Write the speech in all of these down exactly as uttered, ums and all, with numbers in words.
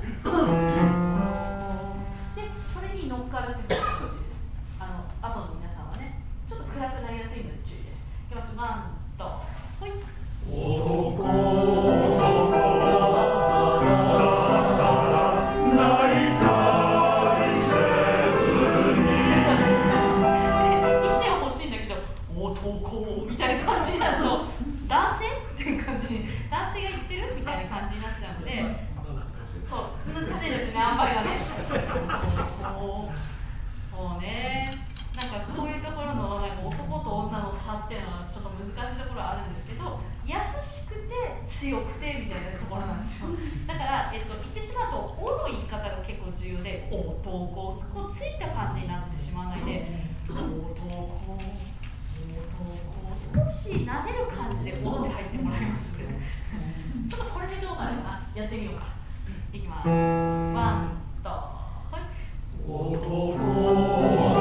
で、それに乗っかるってことが欲しいです。あの、後の皆さんはね、ちょっと暗くなりやすいので注意です。いきます。ワンと、はい。男みたいな感じになると男性っていう感じに男性が言ってるみたいな感じになっちゃうので、そう難しいですね、塩梅がね。そうね、なんかこういうところのなんか男と女の差っていうのはちょっと難しいところはあるんですけど、優しくて強くてみたいなところなんですよ。だから、えっと、言ってしまうと「お」の言い方が結構重要で、男こうついた感じになってしまわないで、男少し撫でる感じで「お」って入ってもらいます。ちょっとこれでどうかな、やってみようか。いきます。ワンと、はい。男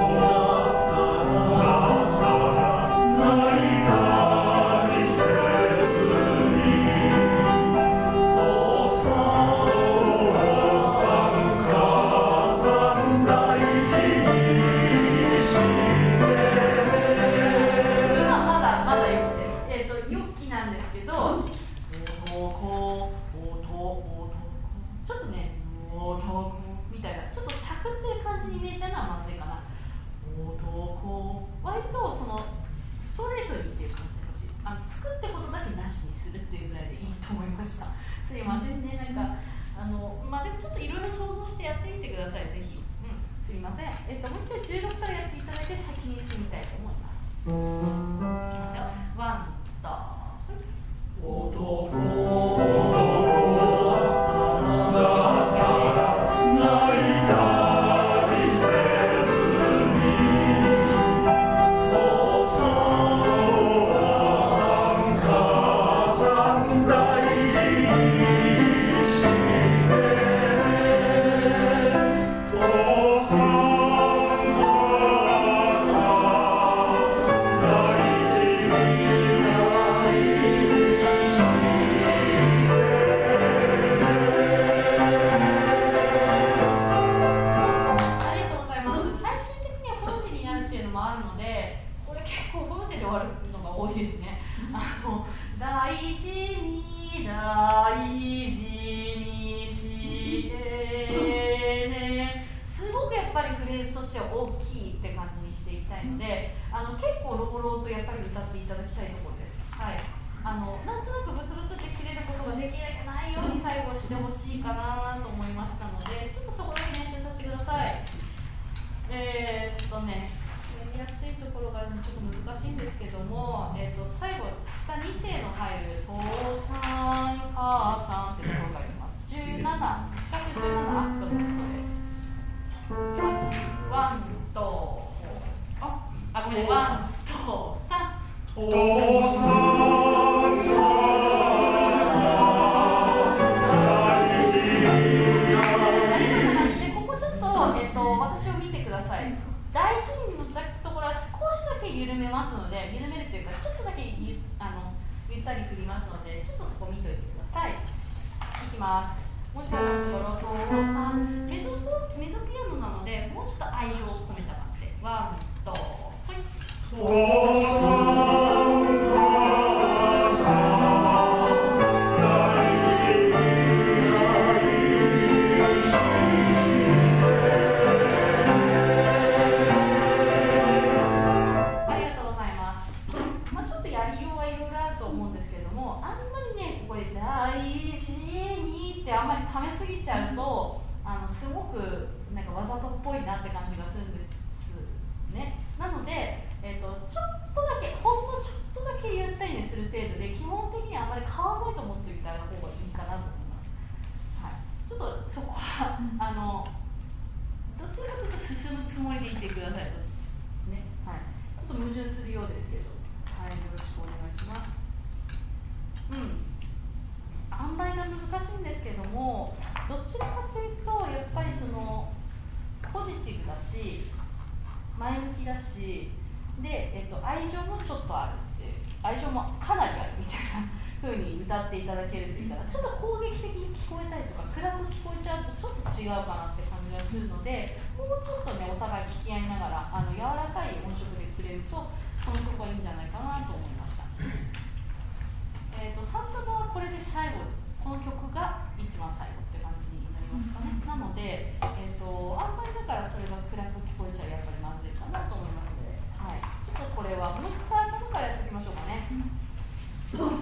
みたいな、ちょっとしゃくってる感じに見えちゃうのはまずいかな。男、割とそのストレートにっていう感じでほしい。あの作ってことだけなしにするっていうぐらいでいいと思いました。すいませんね、なんかあのまあでもちょっといろいろ想像してやってみてください、ぜひ。うん、すいません。えっともう一回じゅうろくからやっていただいて先に進みたいと思います。いきますよ。ワンと、男。 違うかなって感じがするので、もうちょっとねお互い聞き合いながらあの柔らかい音色でくれるとこの曲はいいんじゃないかなと思いました。えーとさんたばはこれで最後、この曲が一番最後って感じになりますかね。なので、えーとあんまりだからそれが暗く聞こえちゃうやっぱりまずいかなと思いますので、はい、ちょっとこれはもう一回頭からやっておきましょうかね。